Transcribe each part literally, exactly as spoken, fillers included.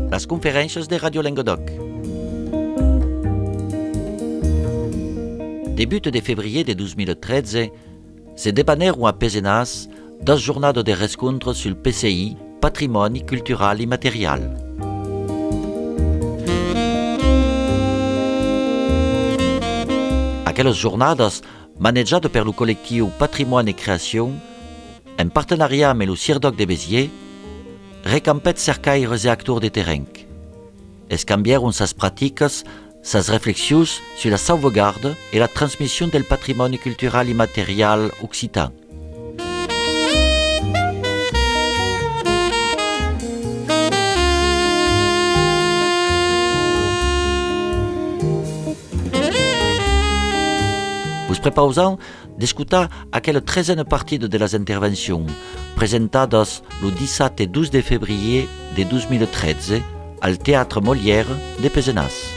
las conferències de Radio Languedoc. Début de février de deux mille treize, se debaneron a Pézenas dos jornadas de rescontres sur le P C I, Patrimoni Cultural Immaterial. Aquelles jornadas, manejades per le collectiu Patrimoine et Création, en partenariat avec le Cirdoc de Béziers, recampet cercaires et acteurs de terrain. Es canvieron sas pratiques, sas réflexions sur la sauvegarde et la transmission del patrimoine cultural immatériel occitan. Us prepausam d'escutar aquella treizième partie de las intervencions presentades le dix-sept et douze de février de deux mille treize al Théâtre Molière de Pézenas.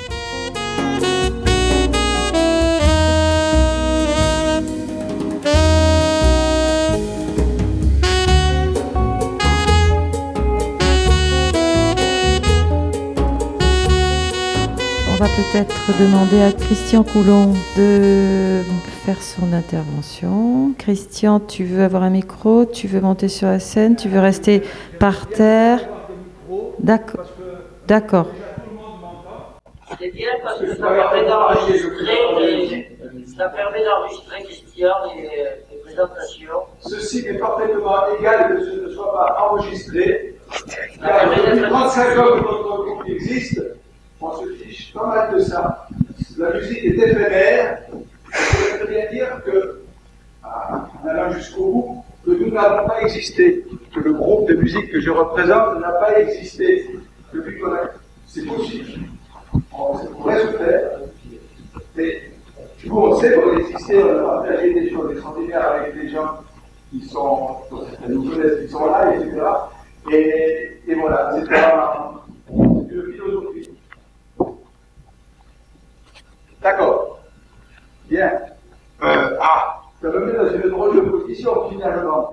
On va peut-être demander à Christian Coulon de faire son intervention. Christian, tu veux avoir un micro? Tu veux monter sur la scène? Tu veux rester par terre? D'accord. D'accord. C'est bien parce que ça permet d'enregistrer, ça permet d'enregistrer Christian les, les présentations. Ceci est parfaitement égal que ce ne soit pas enregistré. Car depuis trente-cinq ans que notre groupe existe, on se fiche pas mal de ça. La musique est éphémère. Je voudrais bien dire que, en allant jusqu'au bout, que nous n'avons pas existé, que le groupe de musique que je représente n'a pas existé depuis qu'on a. C'est possible. On pourrait se faire. Mais nous, on sait qu'on existait, on a partagé des choses extraordinaires avec des gens qui sont, qui nous connaissent, qui sont là, et cetera. Et, et voilà, c'est une philosophie. D'accord. Bien. Euh, ah, ça me met dans une drôle de position finalement.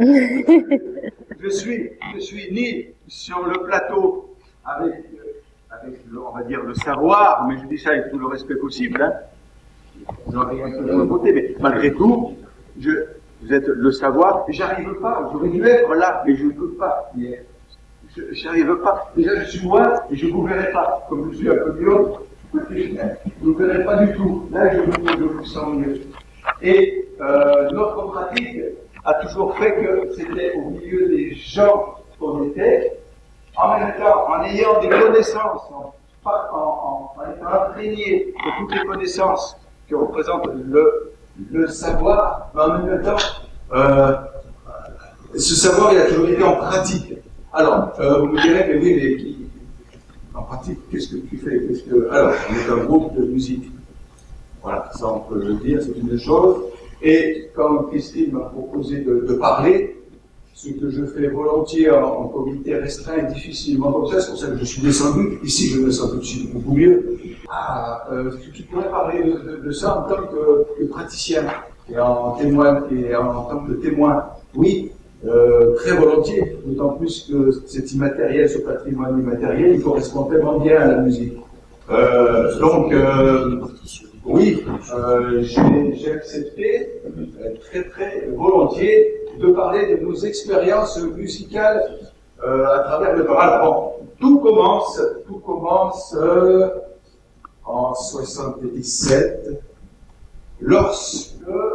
je suis, je suis ni sur le plateau avec, euh, avec le, on va dire, le savoir, mais je dis ça avec tout le respect possible. Hein. J'en ai un peu de mon côté, mais malgré tout, je, vous êtes le savoir. J'arrive pas. J'aurais dû être là, mais je ne peux pas. Je n'arrive pas. Déjà, je suis loin et je ne vous verrai pas. Comme je suis un peu mieux. Je ne vous verrai pas du tout. Là, je vous, je vous sens mieux. Et euh, notre pratique a toujours fait que c'était au milieu des gens qu'on était, en même temps, en ayant des connaissances, en, en, en étant imprégné de toutes les connaissances que représente le, le savoir, mais en même temps, euh, ce savoir, il a toujours été en pratique. Alors, euh, vous me direz, mais oui, mais qui en pratique, qu'est-ce que tu fais? Qu'est-ce que... Alors, on est un groupe de musique. Voilà, ça on peut le dire, c'est une chose. Et quand Christine m'a proposé de, de parler, ce que je fais volontiers en, en comité restreint et difficilement comme ça, c'est pour ça que je suis descendu. Ici, je me sens tout de suite beaucoup mieux. Ah, euh, tu pourrais parler de, de, de ça en tant que, que praticien et en témoin, et en, en tant que témoin. Oui. Euh, très volontiers, d'autant plus que cet immatériel, ce patrimoine immatériel, il correspond tellement bien à la musique. Euh, donc, euh, oui, euh, j'ai accepté euh, très très volontiers de parler de nos expériences musicales euh, à travers le temps. Alors, bon, tout commence, tout commence euh, en soixante-dix-sept, lorsque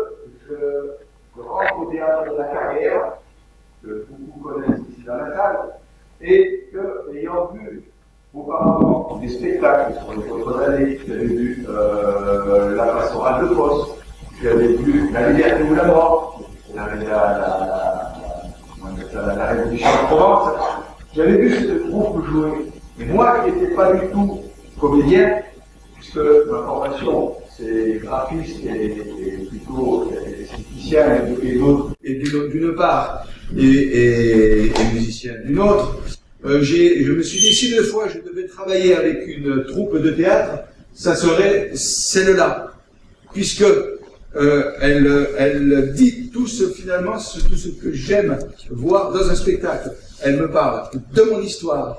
je rentre au théâtre de la Carrière, que beaucoup connaissent ici dans la salle, et que, ayant vu auparavant des spectacles sur les autres années, j'avais vu euh, la pastorale de Poste, j'avais vu la liberté ou la mort, j'avais la, la, la, la, la Révolution de Provence, j'avais vu ce groupe jouer. Et moi qui n'étais pas du tout comédien, puisque ma formation c'est graphiste et, et plutôt esthéticien et d'autres, et d'une part, et, et, et musicien d'une autre, euh, j'ai, je me suis dit, si deux fois je devais travailler avec une troupe de théâtre, ça serait celle-là, puisque euh, elle, elle dit tout ce, finalement, ce, tout ce que j'aime voir dans un spectacle. Elle me parle de mon histoire,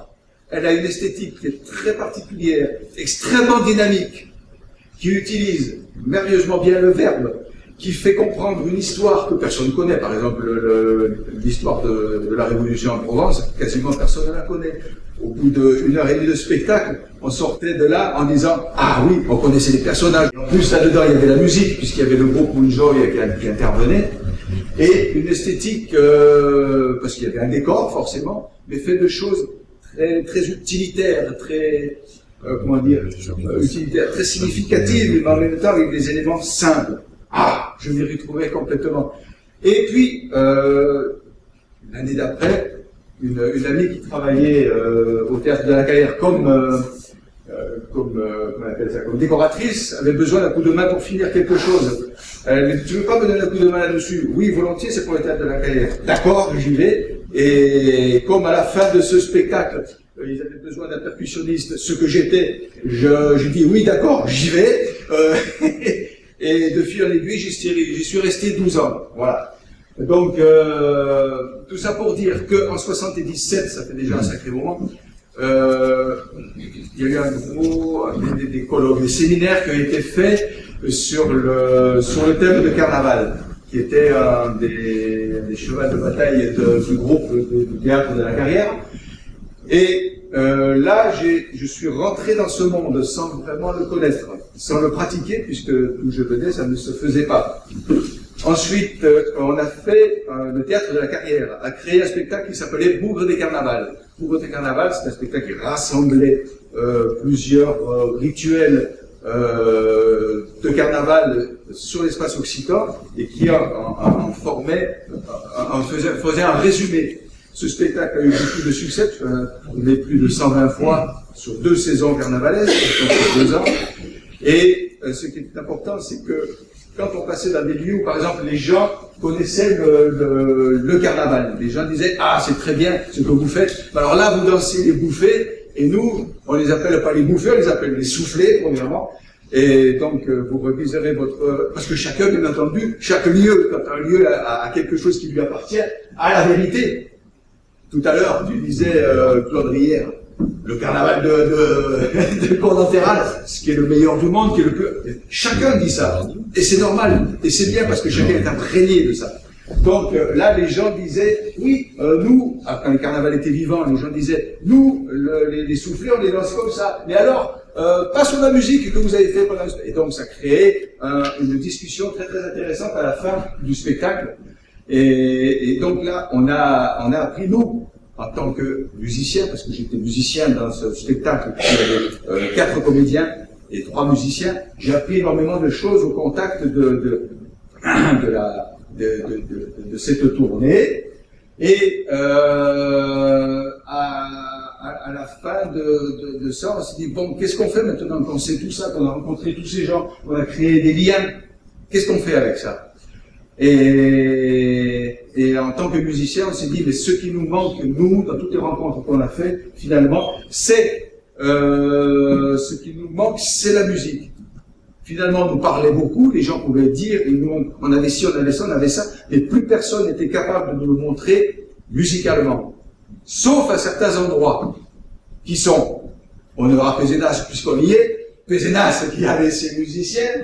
elle a une esthétique qui est très particulière, extrêmement dynamique, qui utilise merveilleusement bien le verbe, qui fait comprendre une histoire que personne ne connaît. Par exemple, l'histoire de, de la Révolution en Provence, quasiment personne ne la connaît. Au bout d'une heure et demie de spectacle, on sortait de là en disant « Ah oui, on connaissait les personnages ». En plus, là-dedans, il y avait la musique, puisqu'il y avait le groupe Moonjoy qui, qui intervenait, et une esthétique, euh, parce qu'il y avait un décor, forcément, mais fait de choses très, très utilitaires, très, euh, comment dire, euh, utilitaires, très significatives, mais en même temps avec des éléments simples. Ah, je m'y retrouvais complètement. Et puis, euh, l'année d'après, une, une amie qui travaillait euh, au théâtre de la Carrière comme, euh, euh, comme, euh, comment on appelle ça, comme décoratrice, avait besoin d'un coup de main pour finir quelque chose. Elle me dit, tu veux pas me donner un coup de main là-dessus? Oui, volontiers, c'est pour le théâtre de la Carrière. D'accord, j'y vais. Et comme à la fin de ce spectacle, euh, ils avaient besoin d'un percussionniste, ce que j'étais, je, je dis oui, d'accord, j'y vais. Euh, et de fil en aiguille, j'y suis, j'y suis resté douze ans. Voilà. Donc, euh, tout ça pour dire qu'en soixante-dix-sept, ça fait déjà un sacré moment, euh, il y a eu un gros, des, des, des colloques, des séminaires qui ont été faits sur le, sur le thème de carnaval, qui était un des, des chevals de bataille de, du groupe du théâtre de la Carrière. Et euh, là, j'ai, je suis rentré dans ce monde sans vraiment le connaître, sans le pratiquer, puisque d'où je venais, ça ne se faisait pas. Ensuite, euh, on a fait, euh, le théâtre de la Carrière a créé un spectacle qui s'appelait Bougre des Carnavals. Bougre des Carnavals, c'est un spectacle qui rassemblait euh, plusieurs euh, rituels euh, de carnaval sur l'espace occitan et qui en, en, en formait, en faisait, faisait un résumé. Ce spectacle a eu beaucoup de succès, on est plus de cent vingt fois sur deux saisons carnavalesques, sur deux ans. Et euh, ce qui est important, c'est que quand on passait dans des lieux où, par exemple, les gens connaissaient le, le, le carnaval, les gens disaient « Ah, c'est très bien ce que vous faites. Alors là, vous dansez les bouffées, et nous, on les appelle pas les bouffées, on les appelle les soufflés, premièrement. Et donc, euh, vous reviserez votre... Euh, parce que chacun, bien entendu, chaque lieu, quand un lieu a, a quelque chose qui lui appartient, a la vérité. Tout à l'heure, tu disais, euh, Claude Rière, le carnaval de, de, de Cour-d'Enterral, ce qui est le meilleur du monde, qui est le plus... Chacun dit ça. Et c'est normal. Et c'est bien parce que chacun est imprégné de ça. Donc euh, là, les gens disaient, oui, euh, nous, quand le carnaval était vivant, les gens disaient, nous, le, les, les soufflés, on les danse comme ça. Mais alors, euh, pas sur la musique que vous avez fait pendant... Et donc, ça créait euh, une discussion très très intéressante à la fin du spectacle. Et, et donc là, on a, on a appris, nous, en tant que musicien, parce que j'étais musicien dans ce spectacle, il y avait euh, quatre comédiens et trois musiciens, j'ai appris énormément de choses au contact de, de, de, la, de, de, de, de cette tournée. Et euh, à, à, à la fin de, de, de ça, on s'est dit, bon, qu'est-ce qu'on fait maintenant qu'on sait tout ça, qu'on a rencontré tous ces gens, qu'on a créé des liens, qu'est-ce qu'on fait avec ça? Et, et en tant que musicien, on s'est dit, mais ce qui nous manque, nous, dans toutes les rencontres qu'on a fait, finalement, c'est, euh, ce qui nous manque, c'est la musique. Finalement, on nous parlait beaucoup, les gens pouvaient dire, et nous, on avait ci, on avait ça, on avait ça, mais plus personne n'était capable de nous le montrer musicalement. Sauf à certains endroits, qui sont, on aura Pézenas, puisqu'on y est, Pézenas qui avait ses musiciens,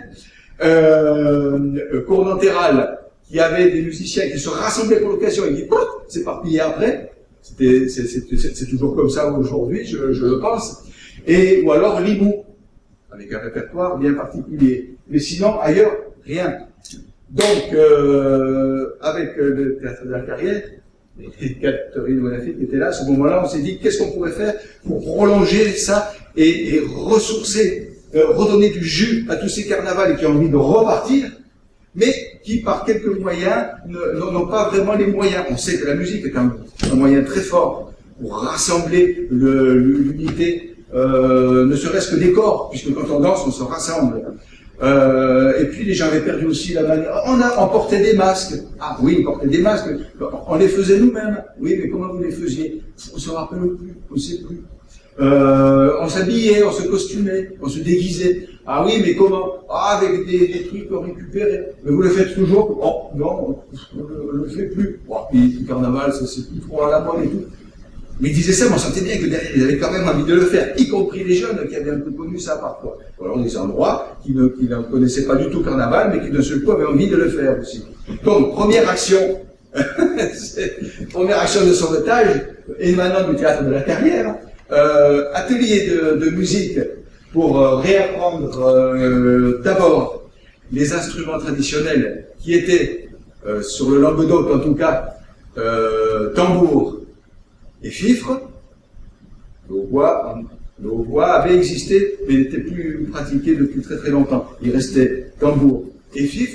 euh, Cour-d'Enterral, qui avait des musiciens qui se rassemblaient pour l'occasion et qui s'éparpillaient après. C'était, c'est, c'est, c'est, c'est toujours comme ça aujourd'hui, je, je le pense. Et, ou alors Limoux, avec un répertoire bien particulier. Mais sinon, ailleurs, rien. Donc, euh, avec le théâtre de la Carrière, et Catherine Bonafé qui était là, à ce moment-là, on s'est dit, qu'est-ce qu'on pourrait faire pour prolonger ça et, et ressourcer, euh, redonner du jus à tous ces carnavals qui ont envie de repartir, mais qui, par quelques moyens, n'ont pas vraiment les moyens. On sait que la musique est un, un moyen très fort pour rassembler le, l'unité, euh, ne serait-ce que des corps, puisque quand on danse, on se rassemble. Euh, et puis les gens avaient perdu aussi la manière. On, a, on portait des masques. Ah oui, on portait des masques. On les faisait nous-mêmes. Oui, mais comment vous les faisiez? On se rappelle plus, on ne sait plus. Euh, on s'habillait, on se costumait, on se déguisait. Ah oui, mais comment? Ah, avec des, des trucs qu'on récupérait. Mais vous le faites toujours? Oh, non, on ne le fait plus. Bon, puis le carnaval, ça c'est plus trop à la mode et tout. Mais ils disaient ça, mais on sentait bien que derrière, ils avaient quand même envie de le faire, y compris les jeunes qui avaient un peu connu ça parfois. Ou alors des endroits qui ne, qui ne connaissaient pas du tout le carnaval, mais qui d'un seul coup avaient envie de le faire aussi. Donc, première action, première action de sauvetage, émanant du théâtre de la Carrière, euh, atelier de, de musique pour euh, réapprendre euh, d'abord les instruments traditionnels qui étaient, euh, sur le Languedoc en tout cas, euh, tambour et fifre. Le hautbois, le hautbois avait existé, mais n'était plus pratiqué depuis très très longtemps. Il restait tambour et fifre.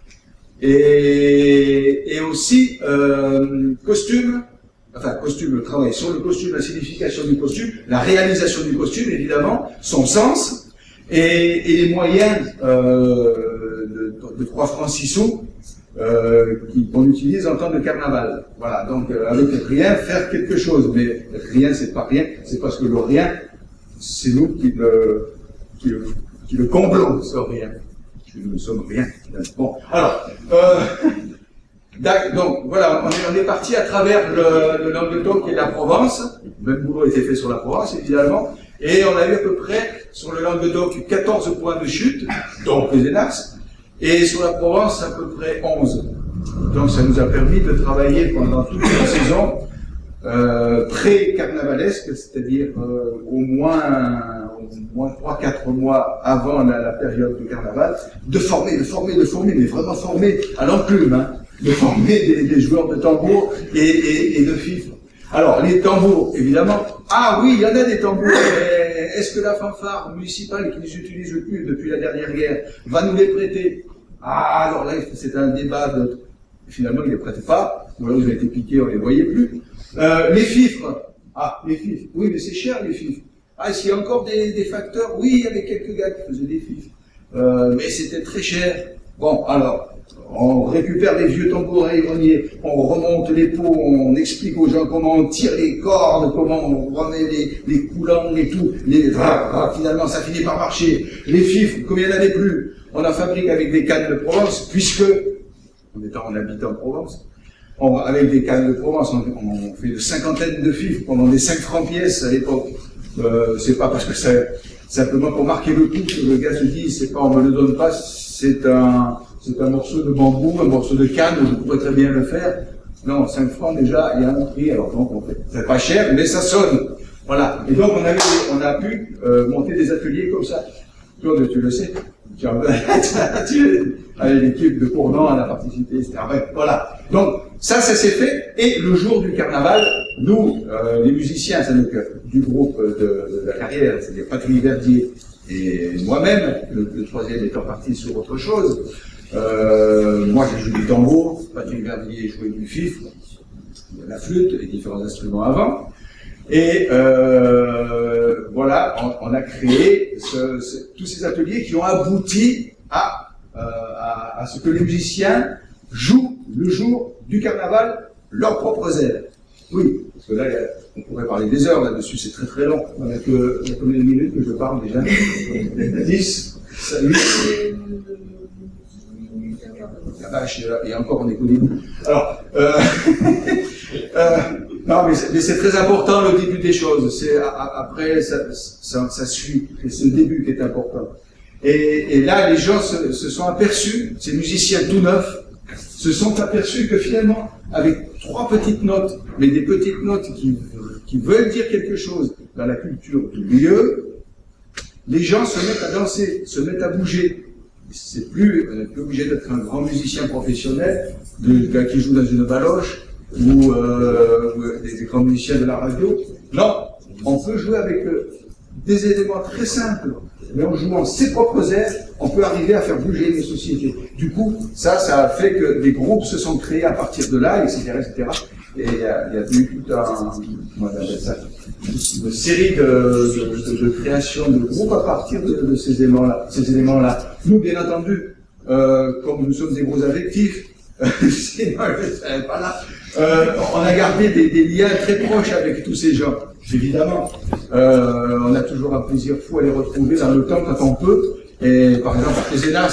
Et, et aussi euh, costume, enfin costume, le travail sur le costume, la signification du costume, la réalisation du costume évidemment, son sens, et, et les moyens euh, de, de trois francs six sous euh, qu'on utilise en temps de carnaval. Voilà, donc euh, avec rien, faire quelque chose, mais rien c'est pas rien, c'est parce que le rien, c'est nous qui le, qui le, qui le comblons, ce rien. Nous ne sommes rien. Bon, alors, euh, donc voilà, on est, on est parti à travers le, le Languedoc et la Provence. Le même boulot a été fait sur la Provence, évidemment. Et on a eu à peu près, sur le Languedoc, quatorze points de chute, donc les Énax, et sur la Provence, à peu près onze. Donc ça nous a permis de travailler pendant toute la saison euh, pré-carnavalesque, c'est-à-dire euh, au moins... au moins trois quatre mois avant la, la période du carnaval, de former, de former, de former, mais vraiment former à l'enclume, hein, de former des, des joueurs de tambour et, et, et de fifre. Alors, les tambours, évidemment, ah oui, il y en a des tambours, mais est-ce que la fanfare municipale qui les utilise plus depuis la dernière guerre va nous les prêter? Ah, alors là, c'est un débat de... Finalement, ils ne les prêtent pas, ou alors ils ont été piqués, on ne les voyait plus. Euh, les fifres, ah, les fifres, oui, mais c'est cher les fifres. Ah, est-ce qu'il y a encore des, des facteurs? Oui, il y avait quelques gars qui faisaient des fifres. Euh, mais c'était très cher. Bon, alors, on récupère les vieux tambours à Évonier, on remonte les pots, on explique aux gens comment on tire les cordes, comment on remet les, les coulants et tout. Les, ah, ah, finalement, ça finit par marcher. Les fifres, comme il n'y en avait plus, on en fabrique avec des cannes de Provence, puisque, en étant en habitant en Provence, on, avec des cannes de Provence, on, on fait une cinquantaine de fifres pendant des cinq francs pièces à l'époque. Euh, c'est pas parce que c'est simplement pour marquer le coup que le gars se dit c'est pas on me le donne pas, c'est un c'est un morceau de bambou, un morceau de canne, je pourrais très bien le faire. Non, cinq francs déjà, il y a un prix, alors donc on fait. C'est pas cher, mais ça sonne. Voilà. Et donc on avait on a pu euh, monter des ateliers comme ça. Claude, tu le sais. Tu as l'équipe de Cournant, elle a participé, et cetera. Bref, voilà. Donc, ça, ça s'est fait. Et le jour du carnaval, nous, euh, les musiciens, c'est-à-dire du groupe de, de la Carrière, c'est-à-dire Patrick Verdier et moi-même, le, le troisième étant parti sur autre chose, euh, moi j'ai joué du tambour, Patrick Verdier jouait du fifre, la flûte, les différents instruments avant. Et euh, voilà, on, on a créé ce, ce, tous ces ateliers qui ont abouti à, euh, à, à ce que les musiciens jouent le jour du carnaval leurs propres airs. Oui, parce que là, on pourrait parler des heures là-dessus, c'est très très long. On a que combien de minutes que je parle déjà? dix, huit. La vache, et encore on est connus. Alors, euh, euh, non, mais c'est très important le début des choses. C'est après ça, ça, ça suit. C'est ce début qui est important. Et, et là, les gens se, se sont aperçus, ces musiciens tout neufs, se sont aperçus que finalement, avec trois petites notes, mais des petites notes qui, qui veulent dire quelque chose dans la culture du lieu, les gens se mettent à danser, se mettent à bouger. C'est plus, on n'est plus obligé d'être un grand musicien professionnel, de, de, qui joue dans une baloche, ou, euh, ou des, des grands musiciens de la radio. Non, on peut jouer avec euh, des éléments très simples, mais en jouant ses propres airs, on peut arriver à faire bouger les sociétés. Du coup, ça, ça a fait que des groupes se sont créés à partir de là, et cetera, et cetera. Et il y a, il y a eu tout un, comment on appelle ça, une série de, de, de, de créations de groupes à partir de, de ces éléments-là. Ces éléments-là. Nous, bien entendu, euh, comme nous sommes des gros affectifs, sinon je ne serais pas là. Euh, on a gardé des, des liens très proches avec tous ces gens, évidemment. Euh, on a toujours un plaisir fou à les retrouver dans le temps quand on peut. Et par exemple, à Pézenas,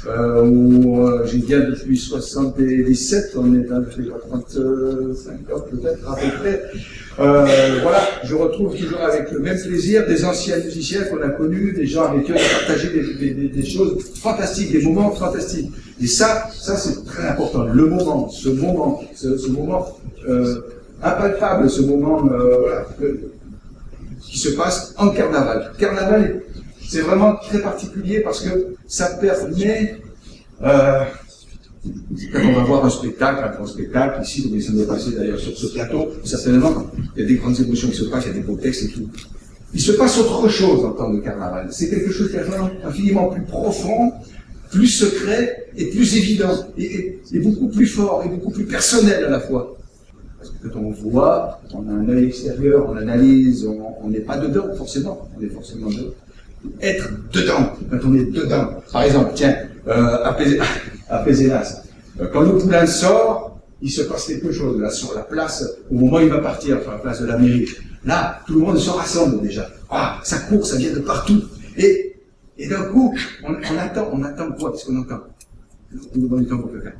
euh, où euh, j'y viens depuis soixante-dix-sept, on est à trente-cinq ans peut-être à peu près. Euh, voilà, je retrouve toujours avec le même plaisir des anciens musiciens qu'on a connus, des gens avec qui on a partagé des, des, des choses fantastiques, des moments fantastiques. Et ça, ça c'est très important. Le moment, ce moment, ce, ce moment euh, impalpable, ce moment euh, voilà, euh, qui se passe en carnaval. Carnaval, c'est vraiment très particulier parce que ça permet. Euh, Quand on va voir un spectacle, un grand spectacle, ici, vous essayez de passer d'ailleurs sur ce plateau, certainement, il y a des grandes émotions qui se passent, il y a des beaux textes et tout. Il se passe autre chose en temps de carnaval. C'est quelque chose qui est vraiment infiniment plus profond, plus secret et plus évident, et, et, et beaucoup plus fort, et beaucoup plus personnel à la fois. Parce que quand on voit, on a un œil extérieur, on analyse, on n'est pas dedans, forcément, on est forcément dedans. Être dedans, quand on est dedans. Par exemple, tiens, euh, à, Pézé, à Pézénas, euh, quand le poulain sort, il se passe quelque chose, là, sur la place, au moment où il va partir, sur la place de la mairie. Là, tout le monde se rassemble déjà. Ah, ça court, ça vient de partout. Et, et d'un coup, on, on attend, on attend quoi? Qu'est-ce qu'on entend? On entend du temps pour quelqu'un.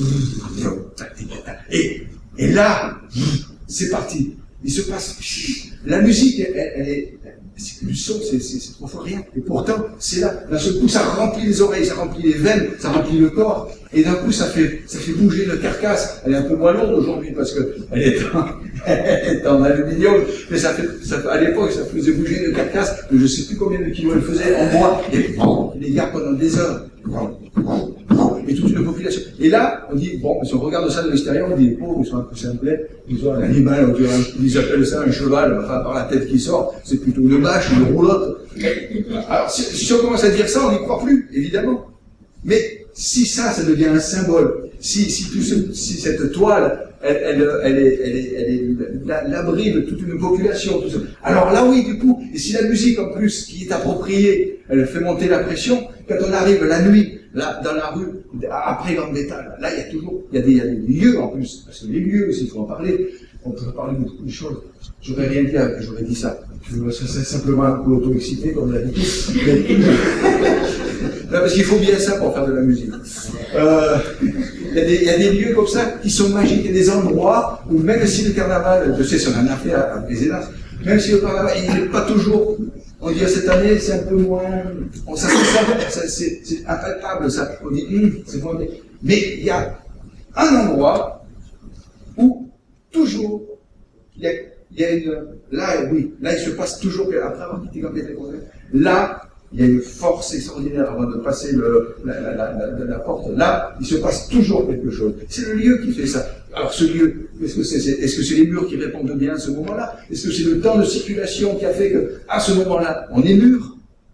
Et, et là, c'est parti. Il se passe, la musique, elle, elle est, c'est du son, c'est, c'est, c'est trop fort rien. Et pourtant, c'est là. D'un seul coup, ça remplit les oreilles, ça remplit les veines, ça remplit le corps. Et d'un coup, ça fait, ça fait bouger le carcasse. Elle est un peu moins lourde aujourd'hui parce que elle est en, elle est en aluminium. Mais ça fait, ça, à l'époque, ça faisait bouger le carcasse. Je sais plus combien de kilos elle faisait en bois. Et les gars pendant des heures. Et toute une population. Et là, on dit, bon, si on regarde ça de l'extérieur, on dit, les pauvres, ils sont un peu simplets, ils ont un animal, ils appellent ça un cheval, enfin, par la tête qui sort, c'est plutôt une bâche, une roulotte. Alors, si, si on commence à dire ça, on n'y croit plus, évidemment. Mais si ça, ça devient un symbole, si, si, tout ce, si cette toile, elle, elle, elle est, elle est, elle est l'abri de toute une population, tout ça. Alors là, oui, du coup, et si la musique, en plus, qui est appropriée, elle fait monter la pression, quand on arrive la nuit, là, dans la rue, après Gambetta, là, il y a toujours, il y a des, il y a des lieux, en plus, parce que les lieux aussi, il faut en parler, on peut parler de beaucoup de choses. J'aurais rien dit, j'aurais dit ça. Ça, c'est simplement un peu auto-excité, comme l'a dit tout. Mais... non, parce qu'il faut bien ça pour faire de la musique. Euh, il, y a des, il y a des lieux comme ça qui sont magiques, il y a des endroits où même si le carnaval, je sais, si on en a fait à, à Pézénas, même si le carnaval, il n'est pas toujours, on dit cette année, c'est un peu moins, on, ça, ça, ça c'est, c'est impalpable, ça, on dit, hum, c'est moins bien. Mais il y a un endroit où, toujours, il y a, il y a une, là, oui, là, il se passe toujours, après avoir quitté Gambetta, là, il y a une force extraordinaire avant de passer le, la, la, la, la, la porte. Là, il se passe toujours quelque chose. C'est le lieu qui fait ça. Alors ce lieu, est-ce que c'est, c'est, est-ce que c'est les murs qui répondent bien à ce moment-là? Est-ce que c'est le temps de circulation qui a fait que, à ce moment-là, on est mûr?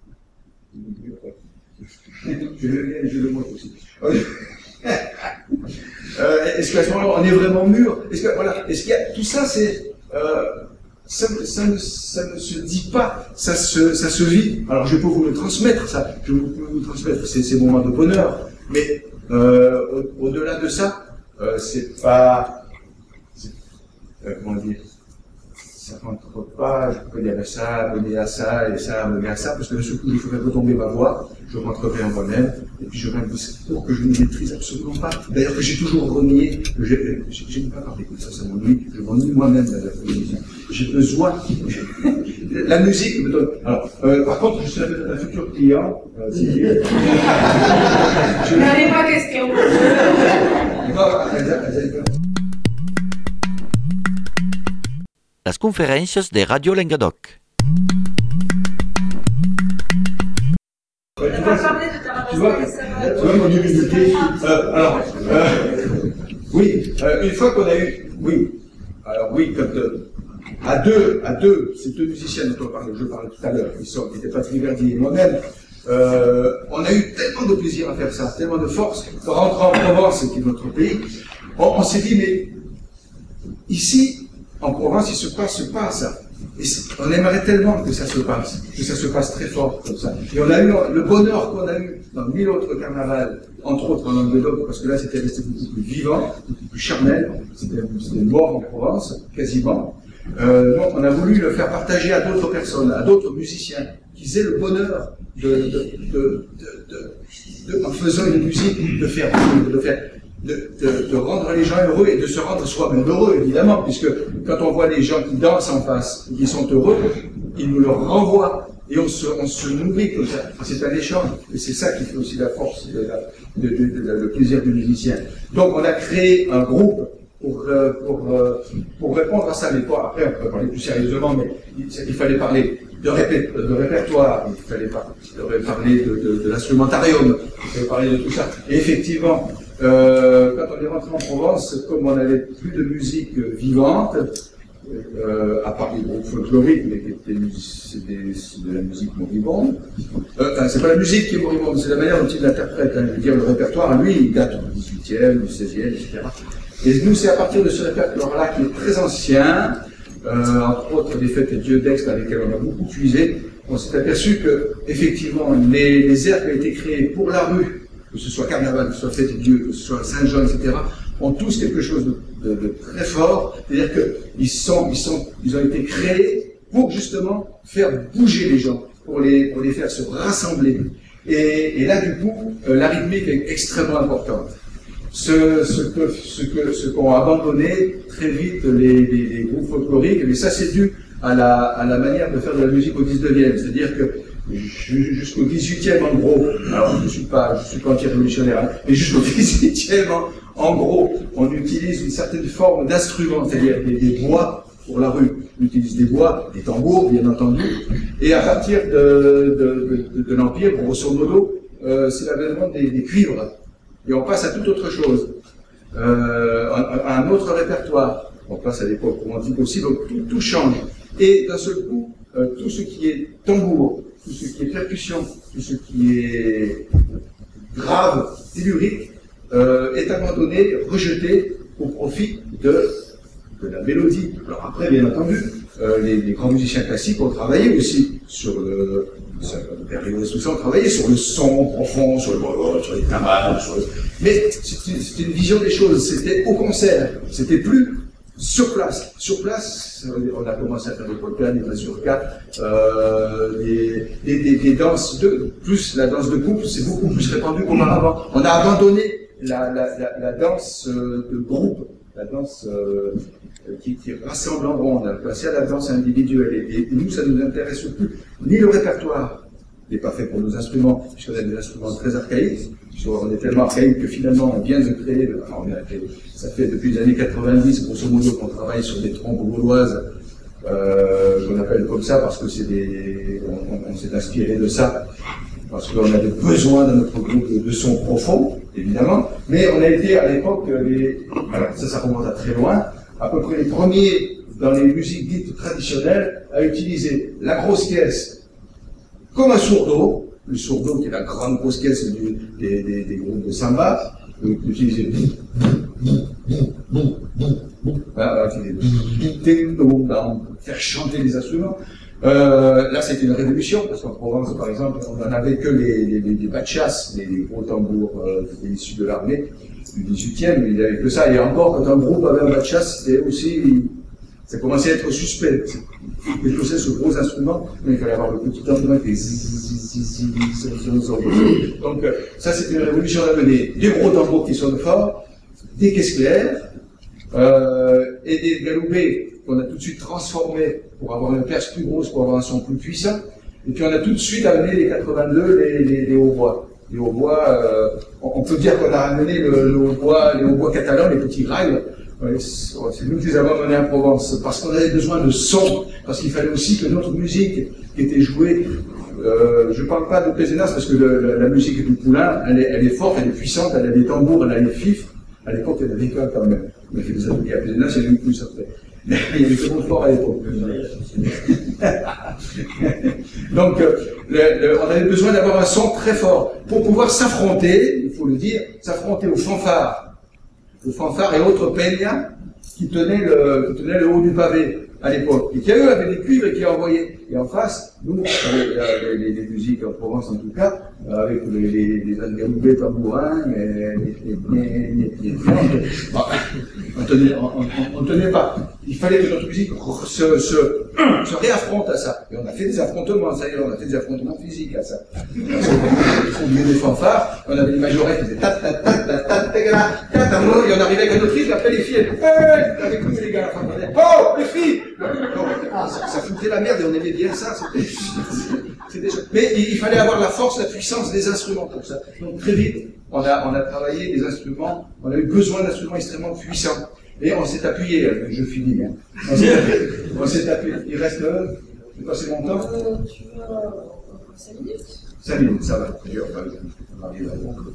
Je le, je le montre aussi. euh, est-ce qu'à ce moment-là, on est vraiment mûr? Est-ce que, voilà, est-ce qu'il y a, tout ça, c'est, euh, Ça, ça, ne, ça ne se dit pas, ça se, ça se vit. Alors je peux vous le transmettre, ça, je peux vous transmettre ces, ces moments de bonheur, mais euh, au, au-delà de ça, euh, c'est pas, c'est, euh, comment dire, ça rentre pas, je peux dire ça, mener à ça, et ça, mener à ça, parce que de ce coup, je ferai retomber ma voix, je rentrerai en moi-même, et puis je pour que je ne maîtrise absolument pas. D'ailleurs, que j'ai toujours renié, que j'ai, j'ai pas parlé de ça, ça m'ennuie, je renie moi-même la musique. J'ai besoin, la musique me donne. Alors, euh, par contre, je suis un, un futur client, euh, si je... N'allez pas question. Las conferències de Radio Languedoc. Ouais, tu, vois, tu, vois, tu vois mon humilité. Euh, alors, euh, oui, euh, une fois qu'on a eu, oui, alors oui, quand euh, à deux, à deux, ces deux musiciens dont on parlait, je parlais tout à l'heure, qui sont, qui étaient Patrick Verdi et moi-même, euh, on a eu tellement de plaisir à faire ça, tellement de force. En rentrant en Provence, qui est notre pays, on, on s'est dit, mais ici, en Provence, il se passe pas ça. Et on aimerait tellement que ça se passe, que ça se passe très fort comme ça. Et on a eu le bonheur qu'on a eu dans mille autres carnavals, entre autres en Languedoc, parce que là c'était resté beaucoup plus vivant, beaucoup plus charnel, c'était, c'était mort en Provence, quasiment. Euh, donc on a voulu le faire partager à d'autres personnes, à d'autres musiciens, qui aient le bonheur de, de, de, de, de de, en faisant une musique, de faire, de, faire de, de, de rendre les gens heureux et de se rendre soi-même heureux, évidemment, puisque quand on voit les gens qui dansent en face, qui sont heureux, ils nous le renvoient. Et on se, on se nourrit comme ça. C'est un échange. Et c'est ça qui fait aussi la force, de la, de, de, de, de, le plaisir du musicien. Donc on a créé un groupe pour, euh, pour, euh, pour répondre à ça. Mais pas, après, on peut parler plus sérieusement, mais il, il fallait parler de, répé, de répertoire, il fallait par, de, parler de, de, de l'instrumentarium, il fallait parler de tout ça. Et effectivement, euh, quand on est rentré en Provence, comme on n'avait plus de musique vivante, Euh, à part les groupes folkloriques, mais c'est de la musique moribonde. Euh, enfin, c'est pas la musique qui est moribonde, c'est la manière dont il l'interprète. Hein. Je veux dire, le répertoire, lui, il date du dix-huitième, du seizième, et cetera. Et nous, c'est à partir de ce répertoire-là qui est très ancien, euh, entre autres des fêtes et Dieu d'Aix, dans lesquelles on a beaucoup puisé, on s'est aperçu que, effectivement, les, les airs qui ont été créés pour la rue, que ce soit Carnaval, que ce soit Fête et Dieu, que ce soit Saint-Jean, et cetera, ont tous quelque chose de, de, de très fort, c'est-à-dire qu'ils sont, ils sont, ils ont été créés pour justement faire bouger les gens, pour les, pour les faire se rassembler. Et, et là, du coup, euh, la rythmique est extrêmement importante. Ce, ce que, ce que, ce qu'ont abandonné très vite les, les, les groupes folkloriques, mais ça c'est dû à la, à la manière de faire de la musique au dix-neuvième, c'est-à-dire que jusqu'au dix-huitième en gros, alors je ne suis pas, je suis pas anti-révolutionnaire, hein, mais jusqu'au dix-huitième en, en gros, on utilise une certaine forme d'instrument, c'est-à-dire des, des bois pour la rue. On utilise des bois, des tambours, bien entendu, et à partir de, de, de, de l'Empire, grosso modo, euh, c'est l'avènement des, des cuivres, et on passe à toute autre chose, euh, à, à un autre répertoire. On passe à l'époque romantique aussi, donc tout, tout change. Et d'un seul coup, euh, tout ce qui est tambour, tout ce qui est percussion, tout ce qui est grave, tellurique, euh, est abandonné, rejeté au profit de, de la mélodie. Alors après, bien entendu, euh, les, les grands musiciens classiques ont travaillé aussi sur le, Berlioz, tout ça, ont travaillé sur le son profond, sur, le, sur les timbales, sur le... mais c'était une vision des choses, c'était au concert, c'était plus sur place. Sur place, on a commencé à faire des polkas, des mazurkas, euh, des, des, des, des danses de, plus la danse de couple, c'est beaucoup plus répandu qu'auparavant. On a abandonné la, la, la, la danse de groupe, la danse euh, qui, qui rassemble en ronde, on a passé à la danse individuelle. Et, et nous, ça ne nous intéresse plus. Ni le répertoire n'est pas fait pour nos instruments, puisqu'on a des instruments très archaïques. On est tellement archaïque que finalement on vient de créer, enfin on a créé, ça fait depuis les années quatre-vingt-dix, grosso modo, qu'on travaille sur des trompes gauloises, euh, qu'on appelle comme ça parce que c'est des, on, on s'est inspiré de ça, parce qu'on avait besoin dans notre groupe de, de sons profonds, évidemment, mais on a été à l'époque, les, alors ça, ça remonte à très loin, à peu près les premiers dans les musiques dites traditionnelles à utiliser la grosse caisse comme un sourdeau. Le sourdeau, qui est la grande grosse caisse du, des, des, des groupes de samba, donc utiliser voilà, faire chanter les instruments. Euh, là, c'était une révolution, parce qu'en Provence, par exemple, on n'en avait que les, les, les, les bachas, les, les gros tambours euh, qui étaient issus de l'armée du dix-huitième, il n'y avait que ça. Et encore, quand un groupe avait un bachas, c'était aussi... Ça commençait à être suspect. Et je sais, ce gros instrument, mais il fallait avoir le petit instrument qui donc ça, c'était une révolution d'amener des gros tambours qui sonnent fort, des caisses claires, euh, et des galoubets qu'on a tout de suite transformés pour avoir une perche plus grosse, pour avoir un son plus puissant. Et puis on a tout de suite amené les quatre-vingt-deux, les, les, les hautbois. Les hautbois, euh, on, on peut dire qu'on a amené le, le hautbois, les hautbois catalans, les petits rails. C'est nous qui les avons menés en Provence, parce qu'on avait besoin de son, parce qu'il fallait aussi que notre musique qui était jouée, euh, je ne parle pas de Pézenas, parce que le, la, la musique du Poulain, elle est, elle est forte, elle est puissante, elle a des tambours, elle a des fifs. À l'époque, il y en avait qu'un quand même. On a fait des ateliers à Pézenas, il y en a eu plus après. Mais il y avait que fort à l'époque. Donc, euh, le, le, on avait besoin d'avoir un son très fort pour pouvoir s'affronter, il faut le dire, s'affronter aux fanfares. aux fanfares et autres peñas qui tenaient le, qui tenaient le haut du pavé à l'époque, et qui eux avaient des cuivres et qui envoyaient. Et en face, Nous, avec les, les, les musiques en Provence en tout cas, avec les, les, les algarubés tabourins, les, les, les, les, les bon, on tenait, on, on, on tenait pas. Il fallait que notre musique se, se, se réaffronte à ça. Et on a fait des affrontements, ça y est, on a fait des affrontements physiques à ça. On faisait des fanfares, on avait des majorettes qui faisaient tat tat tat tat tat tat tat tat, et on arrivait avec un autre fille, après les filles, elles, avec nous les gars, on disait, oh, les filles! Ça, ça foutait la merde et on aimait bien ça, c'était, c'était chouette. Mais il, il fallait avoir la force, la puissance des instruments pour ça. Donc très vite, on a, on a travaillé des instruments, on a eu besoin d'instruments extrêmement puissants. Et on s'est appuyé, je finis, hein. On s'est appuyé, on s'est appuyé. Il reste, euh, j'ai passé mon temps. Euh, tu as cinq minutes. cinq minutes, ça va. D'ailleurs, on arrive à donc.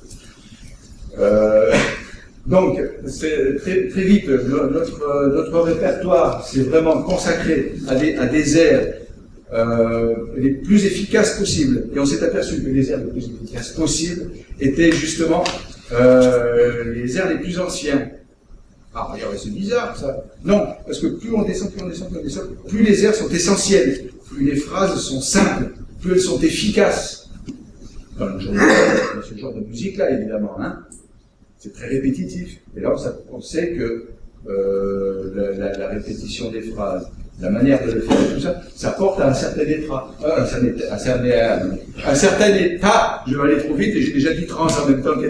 Euh, donc, c'est très, très vite, notre, notre répertoire s'est vraiment consacré à des, à des airs euh, les plus efficaces possibles. Et on s'est aperçu que les airs les plus efficaces possibles étaient justement euh, les airs les plus anciens. Ah, regardez, c'est bizarre ça. Non, parce que plus on descend, plus on descend, plus on descend, plus les airs sont essentiels, plus les phrases sont simples, plus elles sont efficaces. Dans, le genre de, dans ce genre de musique-là, évidemment, hein. C'est très répétitif. Et là, ça, on sait que euh, la, la, la répétition des phrases, la manière de le faire, tout ça, ça porte à un certain état. Euh, un, certain, un, certain, un certain état. Je vais aller trop vite et j'ai déjà dit trans en même temps.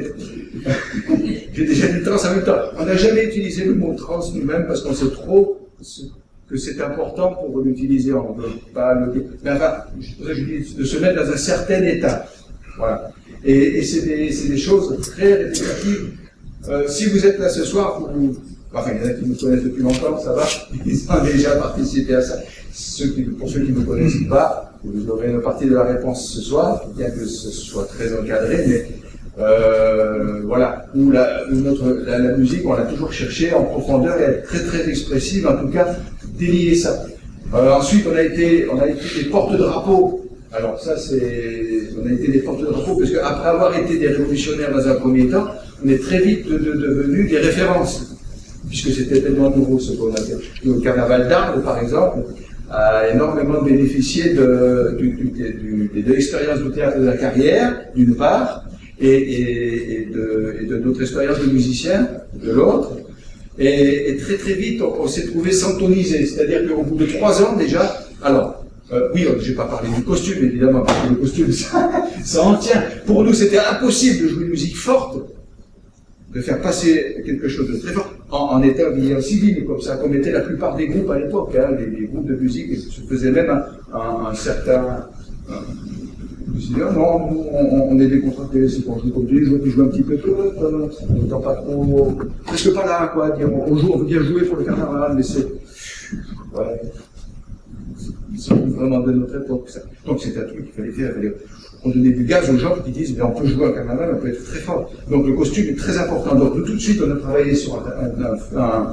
J'ai déjà dit trans en même temps. On n'a jamais utilisé le mot trans nous-mêmes parce qu'on sait trop que c'est important pour l'utiliser. On ne veut pas le dire. Mais enfin, je dis de se mettre dans un certain état. Voilà. Et, et c'est des, des choses très répétitives. Euh, si vous êtes là ce soir, vous, enfin, il y en a qui nous connaissent depuis longtemps, ça va, ils ont déjà participé à ça. Ceux qui, pour ceux qui ne me connaissent pas, vous aurez une partie de la réponse ce soir, bien que ce soit très encadré, mais euh, voilà, où, la, où notre, la, la musique, on l'a toujours cherché en profondeur et être très très expressive, en tout cas, délier ça. Euh, ensuite, on a été, on a été des porte-drapeaux. Alors ça, c'est, on a été des porte-drapeaux, parce qu'après avoir été des révolutionnaires dans un premier temps, on est très vite de, de, devenus des références, puisque c'était tellement nouveau ce qu'on a fait. Le carnaval d'Arles, par exemple, a énormément bénéficié de, du, du, du, de l'expérience du théâtre de la carrière, d'une part, et, et, et, de, et de notre expérience de musicien, de l'autre. Et, et très très vite, on, on s'est trouvé santonisé, c'est-à-dire qu'au bout de trois ans déjà, alors, Euh, oui, je n'ai pas parlé du costume, évidemment, parce que le costume, ça, ça en tient. Pour nous, c'était impossible de jouer une musique forte, de faire passer quelque chose de très fort, en, en étant habillé en civil, comme ça, comme étaient la plupart des groupes à l'époque. Hein, les, les groupes de musique se faisaient même un, un, un certain... Un, non, non, nous, on, on est décontractés, c'est qu'on joue comme des joueurs qui jouent un petit peu, on n'entend pas trop... Presque pas là, quoi, dire, on, joue, on veut bien jouer pour le carnaval, mais c'est... Ouais. C'est vraiment de notre époque, ça. Donc c'est un truc qu'il fallait faire. Il fallait... On donnait du gaz aux gens qui disent, mais on peut jouer un carnaval, on peut être très fort. Donc le costume est très important. Donc tout de suite, on a travaillé sur un, un, un,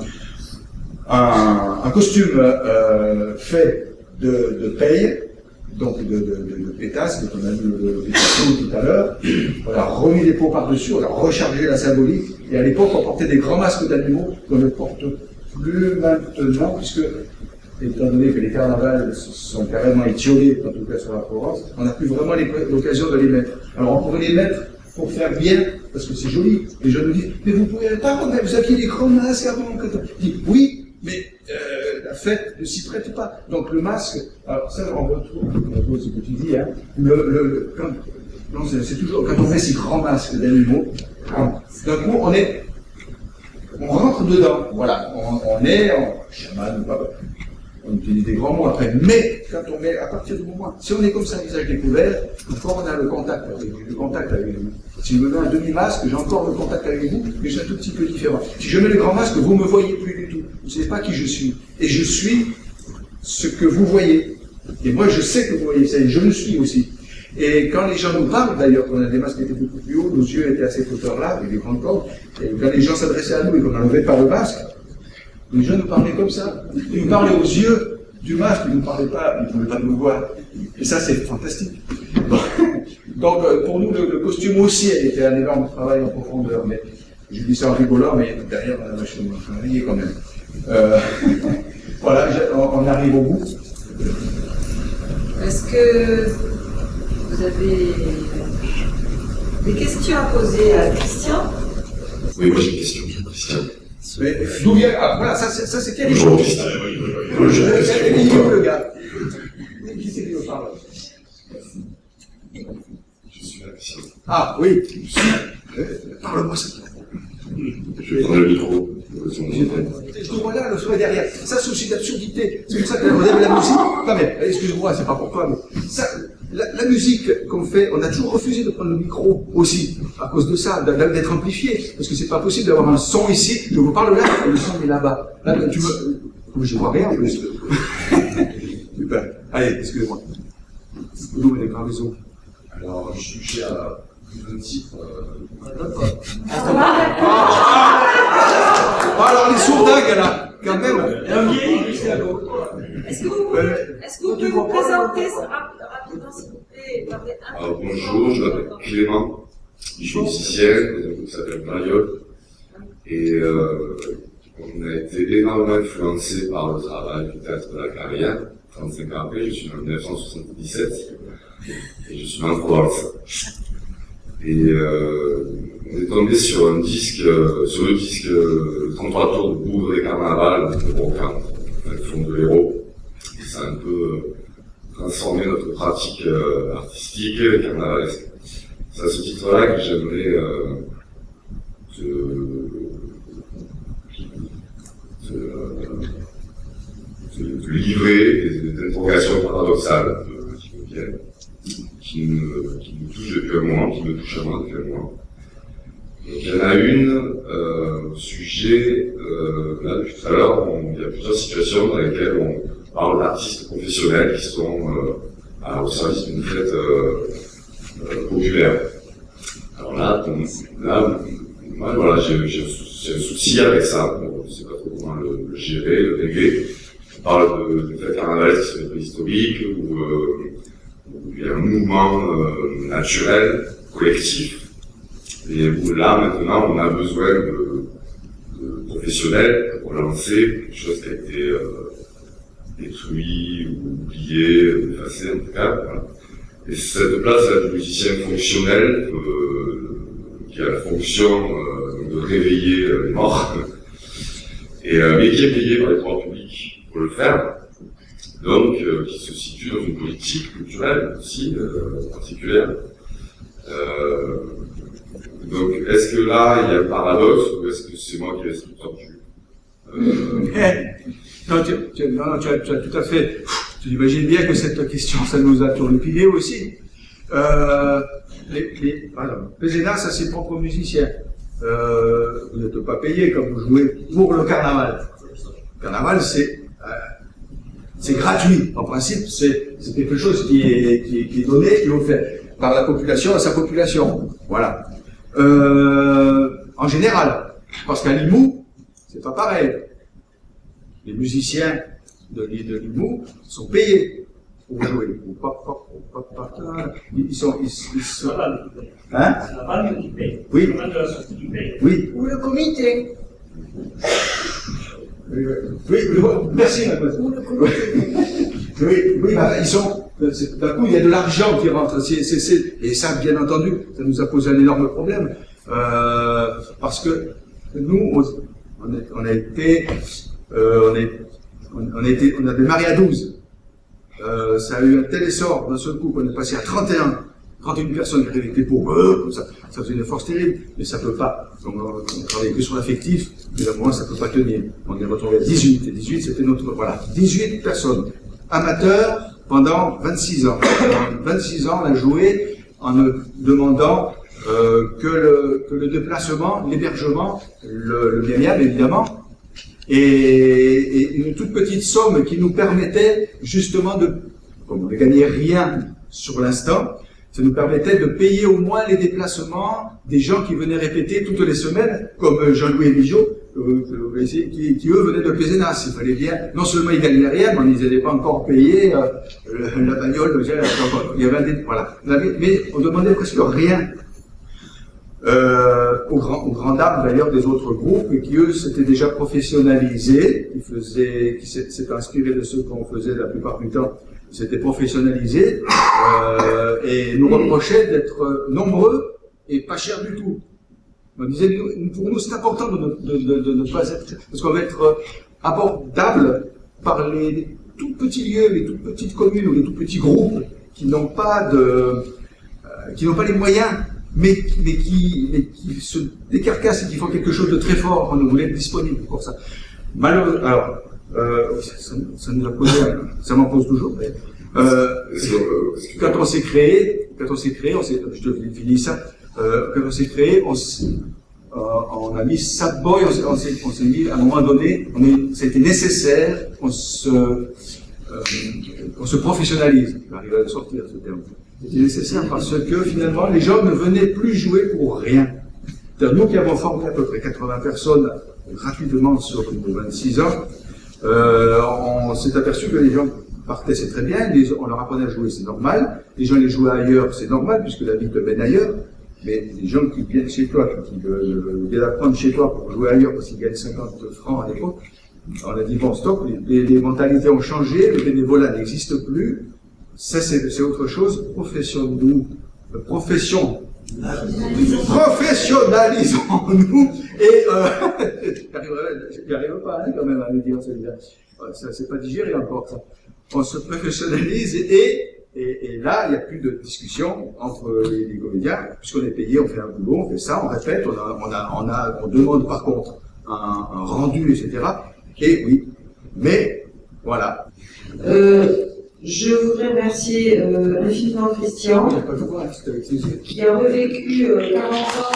un, un costume euh, fait de, de paille, donc de, de, de, de pétasse, comme on a vu le pétasse tout à l'heure. On a remis les peaux par-dessus, on a rechargé la symbolique. Et à l'époque, on portait des grands masques d'animaux qu'on ne porte plus maintenant, puisque étant donné que les carnavals sont carrément étiolés, en tout cas sur la Provence, on n'a plus vraiment l'occasion de les mettre. Alors on pourrait les mettre pour faire bien, parce que c'est joli. Les gens nous disent, mais vous ne pouvez pas remettre, vous aviez des grands masques avant. Que je dis, oui, mais euh, la fête ne s'y prête pas. Donc le masque, alors ça on retrouve, on retrouve ce que tu dis, hein, le, le, le, quand, non, c'est toujours, quand on fait ces grands masques d'animaux, d'un coup on est, on rentre dedans, voilà, on, on est, on, chaman, on utilise des grands mots après, mais quand on met, à partir du moment, si on est comme ça, visage découvert, encore on a le contact avec, le contact avec vous. Si je me mets un demi-masque, j'ai encore le contact avec vous, mais c'est un tout petit peu différent. Si je mets le grand masque, vous ne me voyez plus du tout. Vous ne savez pas qui je suis. Et je suis ce que vous voyez. Et moi, je sais que vous voyez ça, et je le suis aussi. Et quand les gens nous parlent, d'ailleurs, quand on a des masques qui étaient beaucoup plus hauts, nos yeux étaient à cette hauteur-là, avec des grandes cordes, et quand les gens s'adressaient à nous et qu'on n'enlevait pas le masque, les gens nous parlaient comme ça. Ils nous parlaient aux yeux du masque, ils ne nous parlaient pas, ils ne pouvaient pas nous voir. Et ça, c'est fantastique. Donc, pour nous, le, le costume aussi a été un énorme travail en profondeur. Mais je dis ça en rigolant, mais derrière, on a vachement travaillé quand même. Euh, voilà, on, on arrive au bout. Euh, est-ce que vous avez des questions à poser à Christian? Oui, moi j'ai une question, Christian. Mais d'où vient. Ah, voilà, ça, c'est- ça c'était Bonjour, rigolo. Christian. C'est idiot, le gars. Qui c'est qui me parle? Je suis là, Christian. Ah, oui. Euh, Parle-moi, ça. Je vais prendre le micro. Je te vois là, le souhait derrière. Ça, c'est aussi d'absurdité. C'est pour ça que vous avez la musique. Non, mais, excuse-moi, c'est pas pour toi, mais ça, la, la musique qu'on fait, on a toujours refusé de prendre le micro aussi, à cause de ça, d'être amplifié. Parce que c'est pas possible d'avoir un son ici. Je vous parle là, et le son est là-bas. Là, tu veux. Je vois rien en plus. Super. Allez, excusez-moi. Vous avez pas raison. Alors, je suis à un titre. Ah, alors les sourdingues, là, quand même. Est-ce que vous pouvez, est-ce que vous, pouvez vous présenter rapidement, s'il vous plaît, et parler un peu Alors, bonjour, je m'appelle Clément. Je suis musicien, dans un groupe qui s'appelle Mariol. Et euh, on a été énormément influencé par le travail du théâtre de la carrière. trente-cinq ans après, je suis né en mille neuf cent soixante-dix-sept. Et je suis né en Provence. Et euh, on est tombé sur un disque, euh, sur le disque euh, trente-trois tours de Bougre des Carnavals de Brocante, enfin, le fond de l'héros. Et ça a un peu euh, transformé notre pratique euh, artistique et carnavalesque. C'est à ce titre-là que j'aimerais euh, te, te, te, te livrer des, des interrogations paradoxales euh, qui me viennent. Qui me, qui me touche depuis un moment, qui me touche à moi depuis un moment. Donc, il y en a une, euh, au sujet, euh, là, depuis tout à l'heure, on- il y a plusieurs situations dans lesquelles on parle d'artistes professionnels qui sont euh, à- au service d'une fête euh, euh, populaire. Alors là, on- là moi, voilà, j'ai j'ai un sou- j'ai un souci avec ça, bon, je ne sais pas trop comment le, le gérer, le régler. On parle de, de fêtes carnavalesques qui sont historiques, ou euh, il y a un mouvement euh, naturel, collectif, et où là maintenant on a besoin de, de professionnels pour lancer quelque chose qui a été euh, détruit ou oublié, effacé en tout cas. Voilà. Et cette place là, du musicien fonctionnel euh, qui a la fonction euh, de réveiller euh, les morts, et, euh, mais qui est payé par les pouvoirs publics pour le faire. Donc, euh, qui se situe dans une politique culturelle aussi euh, particulière. Euh, donc, est-ce que là, il y a un paradoxe, ou est-ce que c'est moi qui laisse tout tordu euh... Non, tu, tu, non, non, tu, as, tu as tout à fait. Tu imagines bien que cette question, ça nous a turlupinés aussi. Euh, les, les, alors, Pézénas a ses propres musiciens. Euh, vous n'êtes pas payé comme vous jouez pour le carnaval. Le carnaval, c'est euh, c'est gratuit. En principe, c'est c'est quelque chose qui est, qui, est, qui est donné, qui est offert par la population à sa population. Voilà. Euh, en général, parce qu'à Limoux, c'est pas pareil. Les musiciens de l'île de Limoux sont payés pour jouer. Ils sont, ils, ils sont, hein? C'est la bande qui paye. Oui. C'est la bande de la société qui paye. Oui. Ou le comité. Oui, oui, oui, merci, mademoiselle. Ou le comité. Oui, oui, bah, ils sont. c'est- D'un coup, il y a de l'argent qui rentre. C'est, c'est, c'est, et ça, bien entendu, ça nous a posé un énorme problème. Euh, parce que nous, on, on, a, on a été. Euh, on, est, on, on a été. On a démarré à douze. Euh, ça a eu un tel essor d'un seul coup qu'on est passé à trente et un. trente et une personnes qui arrivaient avec des pots, euh, comme ça, ça faisait une force terrible, mais ça peut pas. Donc, on, on travaillait que sur l'affectif, mais à un moment, ça peut pas tenir. On est retrouvé à dix-huit, et dix-huit, c'était notre, voilà, dix-huit personnes, amateurs, pendant vingt-six ans. Pendant vingt-six ans, on a joué en ne demandant euh, que, le, que le déplacement, l'hébergement, le, le bien bien, évidemment, et, et une toute petite somme qui nous permettait justement de, comme on ne gagnait rien sur l'instant, ça nous permettait de payer au moins les déplacements des gens qui venaient répéter toutes les semaines, comme Jean-Louis Bigot, euh, qui, qui eux venaient de Pézenas. Il fallait bien, non seulement ils gagnaient rien, mais ils n'allaient pas encore payer euh, la bagnole, il y avait un dé, voilà. Mais on demandait presque rien. Euh, aux grands, aux grands dames d'ailleurs des autres groupes qui eux s'étaient déjà professionnalisés, qui faisaient, qui s'étaient inspirés de ce qu'on faisait la plupart du temps s'était professionnalisé euh, et nous reprochait d'être nombreux et pas chers du tout. On disait, nous, pour nous, c'est important de, de, de, de ne pas être, parce qu'on va être abordable par les tout petits lieux, les toutes petites communes ou les tout petits groupes qui n'ont pas de, euh, qui n'ont pas les moyens, mais, mais, qui, mais qui se décarcassent et qui font quelque chose de très fort. On voulait être disponible pour ça. Malheureusement, alors, euh, ça, ça nous a posé, ça m'en pose toujours. Mais, euh, quand on s'est créé, quand on s'est créé, on s'est, je te finis ça. Euh, quand on s'est créé, on, euh, on a mis Sad Boy, on s'est, on s'est, on s'est mis à un moment donné, on est, c'était nécessaire qu'on se, euh, qu'on se professionnalise. J'arrive à le sortir ce terme. C'était nécessaire parce que finalement, les gens ne venaient plus jouer pour rien. C'est-à-dire, nous qui avons formé à peu près quatre-vingts personnes rapidement sur vingt-six ans, euh, on s'est aperçu que les gens partaient, c'est très bien, les, on leur apprenait à jouer, c'est normal. Les gens les jouaient ailleurs, c'est normal puisque la vie te mène ailleurs. Mais les gens qui viennent chez toi, qui veulent viennent apprendre chez toi pour jouer ailleurs parce qu'ils gagnent cinquante francs à l'époque, on a dit bon stop, les, les mentalités ont changé, le bénévolat n'existe plus, ça c'est, c'est autre chose, professionnons-nous, profession, professionnalisons-nous, et euh, j'y arrive pas hein, quand même à le dire, ça c'est pas digéré encore ça. On se professionnalise et Et, et là, il n'y a plus de discussion entre les, les comédiens, puisqu'on est payé, on fait un boulot, on fait ça, on répète, on, a, on, a, on, a, on demande par contre un, un rendu, et cetera. Et oui, mais voilà. Euh, je voudrais remercier euh, infiniment Christian, qui a revécu euh, quarante ans.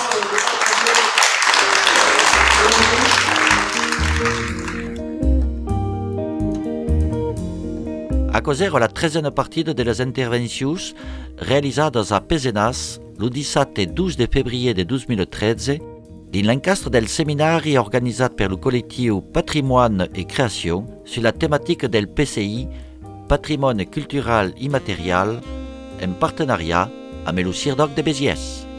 Accosero la trecena partida de las intervencions realizadas a Pezenas lo dissabte douze de febbraio de dos mil tretze din l'encastre del seminari organitzat per lo col·lectiu Patrimoine et Création sur la thématique del P C I, Patrimoine cultural immatériel, en partenariat amb lo Cirdoc de Béziers.